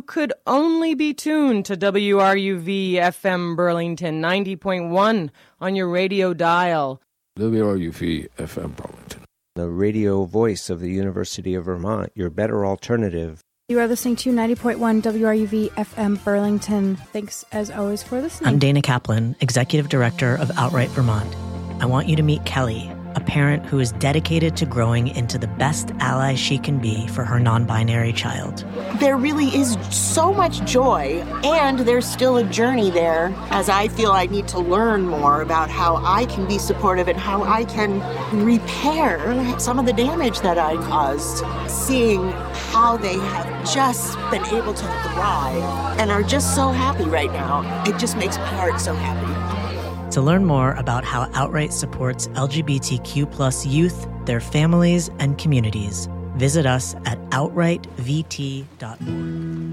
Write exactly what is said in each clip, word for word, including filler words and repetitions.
could only be tuned to W R U V F M Burlington ninety point one on your radio dial. W R U V F M Burlington. The radio voice of the University of Vermont, your better alternative. You are listening to ninety point one W R U V F M Burlington. Thanks, as always, for listening. I'm Dana Kaplan, Executive Director of Outright Vermont. I want you to meet Kelly, a parent who is dedicated to growing into the best ally she can be for her non-binary child. There really is so much joy, and there's still a journey there, as I feel I need to learn more about how I can be supportive and how I can repair some of the damage that I caused. Seeing how they have just been able to thrive and are just so happy right now, it just makes my heart so happy. To learn more about how Outright supports L G B T Q plus youth, their families, and communities, visit us at outright v t dot org.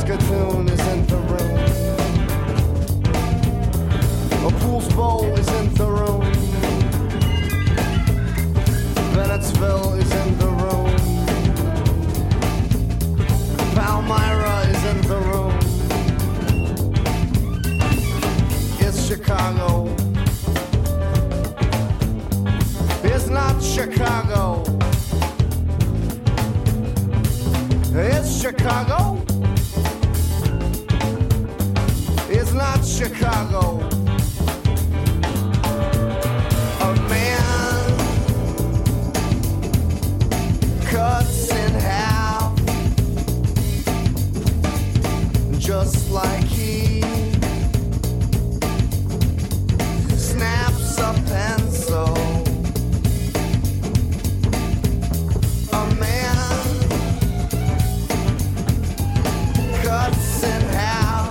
Saskatoon is in the room. A Pool's Bowl is in the room. Bennettsville is in the room. Palmyra is in the room. It's Chicago. It's not Chicago. It's Chicago. It's not Chicago. A man cuts in half, just like he snaps a pencil. A man cuts in half,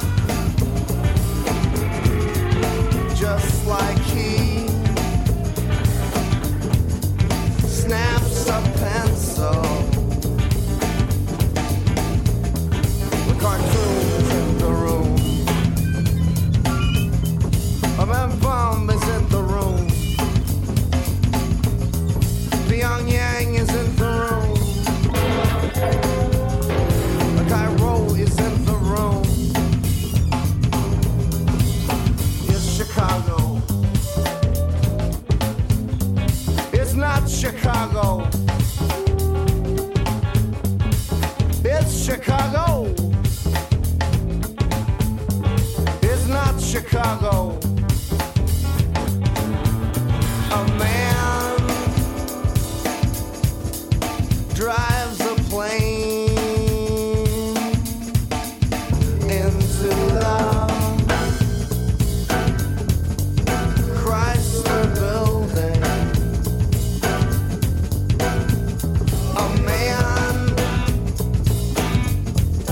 just like he snaps a pencil. The cartoon is in the room. A man bomb is in the room. Pyongyang is in the room. A Cairo is in the room. It's Chicago. It's not Chicago. It's Chicago. It's not Chicago. A man drives a plane into the Chrysler Building. A man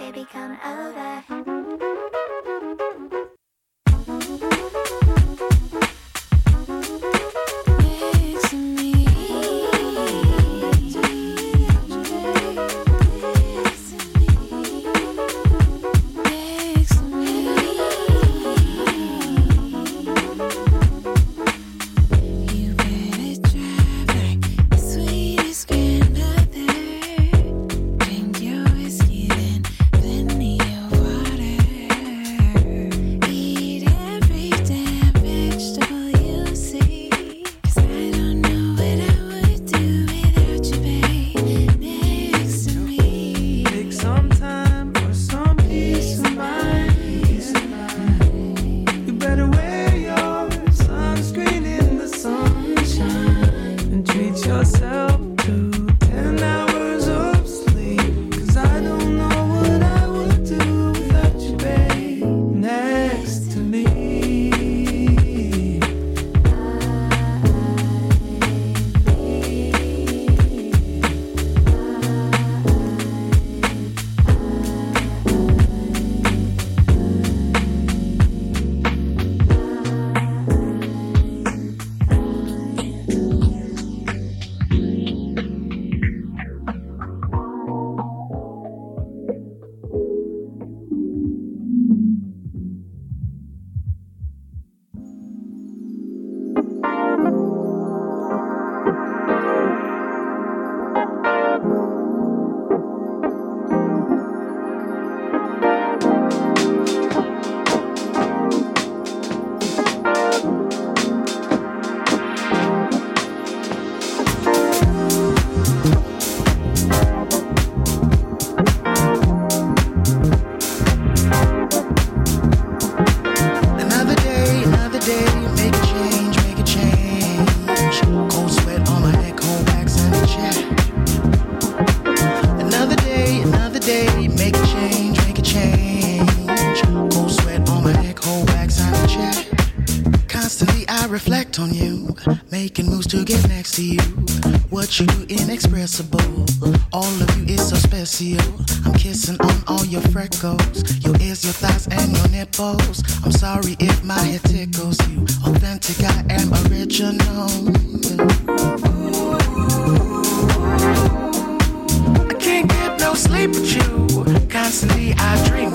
baby, come over. On you, making moves to get next to you. What you do inexpressible. All of you is so special. I'm kissing on all your freckles, your ears, your thighs, and your nipples. I'm sorry if my head tickles you. Authentic, I am original. I can't get no sleep with you. Constantly I dream